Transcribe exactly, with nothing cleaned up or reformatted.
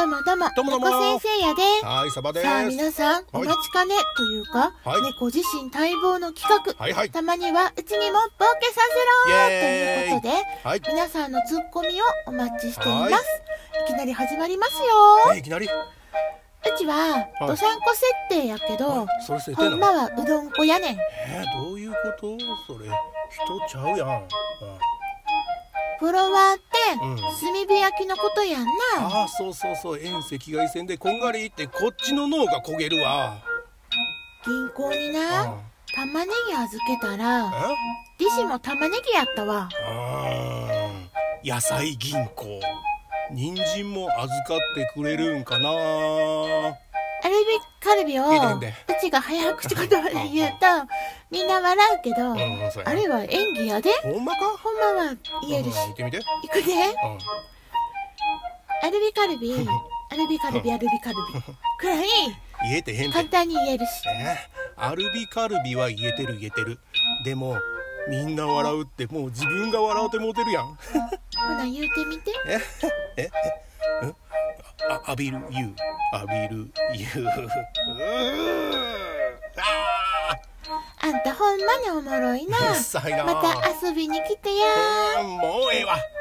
どもどうも、 どうもどうも猫先生やで。 はい、サバです。 さあ皆さん、おはい待ちかねというか、 はい猫自身待望の企画、 はいはい。 たまにはうちにもボケさせろイエーイということで、 はい。 皆さんのツッコミをお待ちしています。 はいいきなり始まりますよ。 えいきなり。 うちは、どさんこ設定やけど、 それ設定ほなんの？ まはうどんこやねん。 えー、どういうことそれ。人ちゃうやん。うん、 フォロワーって、 うん炭火焼きのことやんな。 ああ、そうそうそう。遠赤外線でこんがりってこっちの脳が焦げるわ。 銀行にうんな、玉ねぎ預けたら、 え利子も玉ねぎやったわ。 あー野菜銀行。人参も預かってくれるんかな。 アルビカルビを言えてへんでうちが早口言葉で言うとみんな笑うけど、 うん、そうやな。 あれは演技やで。 ほんまか？ ほんまは言えるし。 うん、言ってみて。 いくで。 うん。 アルビカルビ、アルビカルビ、アルビカルビくらい言えてへんで。 簡単に言えるし。 えアルビカルビは言えてる言えてる。でもみんな笑うってもう自分が笑うてもうてるやん。 ほな言うてみて。 えええんあ浴びる湯浴びる湯うーああんたほんまにおもろいな。 ーうっさいな。 また遊びに来てや。 うんもうええわ。